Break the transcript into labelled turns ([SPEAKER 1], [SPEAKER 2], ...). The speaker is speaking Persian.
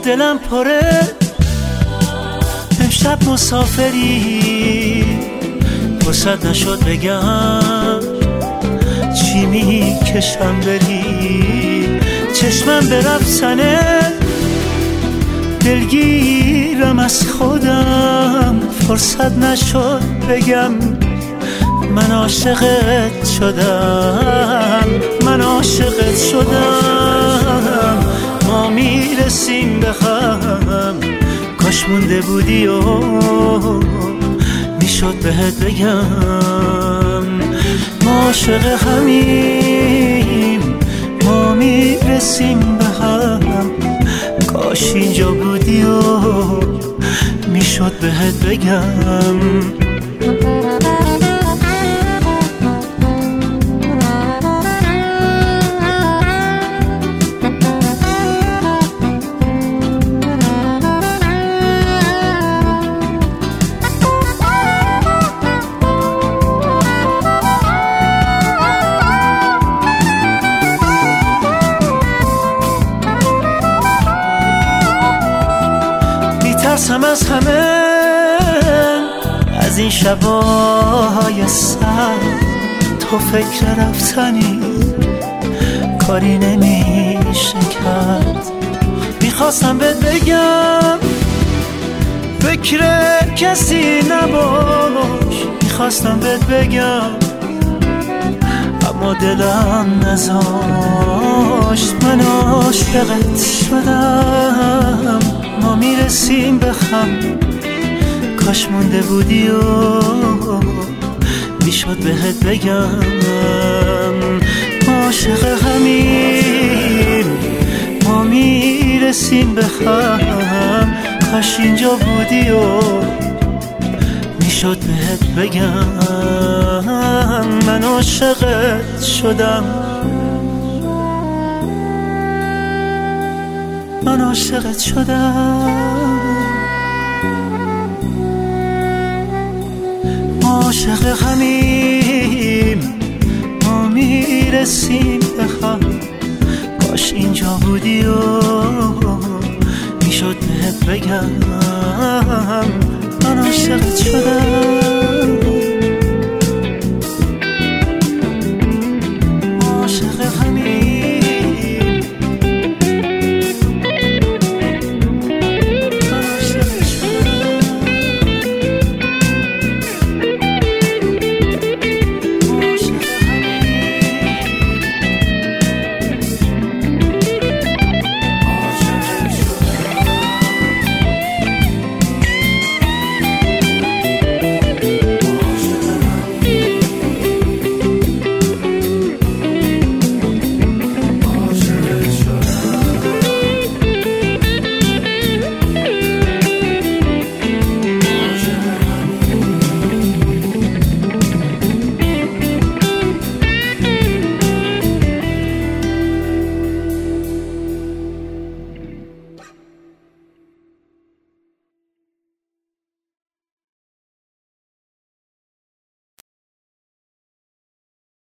[SPEAKER 1] دلم پره امشب مسافری فرصت نشد بگم چی میکشم بری چشمم به رفتنه دلگیرم از خودم فرصت نشد بگم من عاشقت شدم من عاشقت شدم ما میرسیم به هم کاش مونده بودی و میشد بهت بگم ما عاشق همیم ما میرسیم به هم کاش اینجا بودی و میشد بهت بگم میترسم از همه از این شبای سر تو فکر رفتنی کاری نمیشه کرد میخواستم بهت بگم فکر کسی نباش میخواستم بهت بگم اما دلم نذاشت من عاشقت شدم ما میرسیم به هم کاش مونده بودی و میشد بهت بگم ما عاشق همین ما میرسیم به هم کاش اینجا بودی و میشد بهت بگم من عاشقت شدم من عاشقت شدم ما عاشق همیم ما میرسیم به هم کاش اینجا بودی و میشد بهت بگم من عاشقت شدم